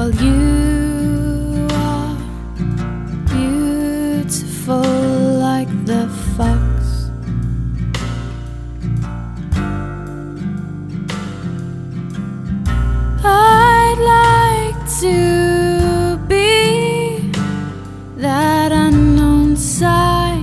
Well, you are beautiful like the fox. I'd like to be that unknown sign.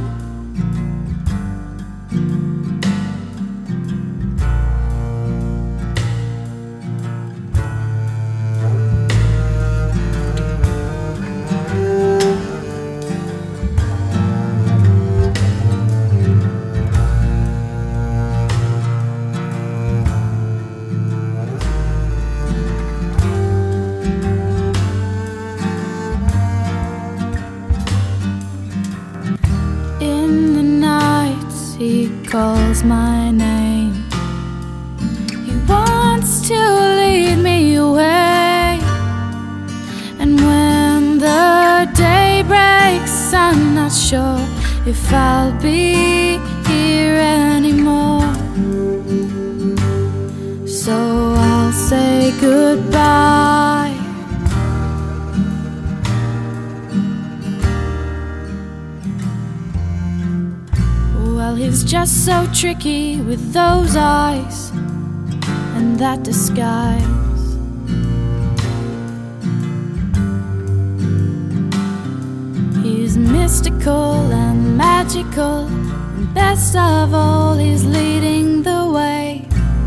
In the night he calls my name. He wants to lead me away. And when the day breaks, I'm not sure if I'll be here anymore. So I'll say goodbye. Well, he's just so tricky with those eyes and that disguise. He's mystical and magical, and best of all, he's leading the way.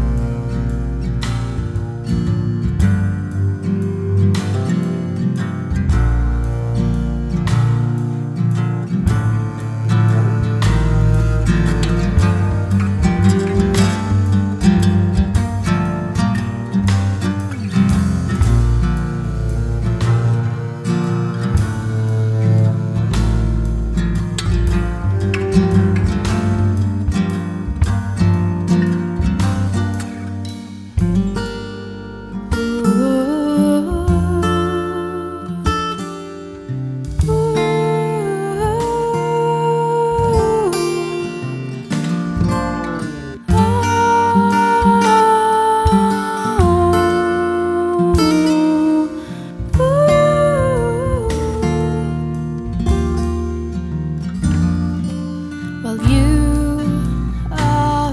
Well, you are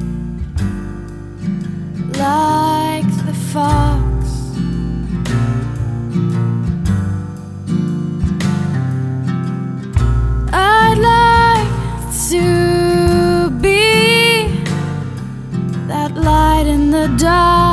like the fox. I'd like to be that light in the dark.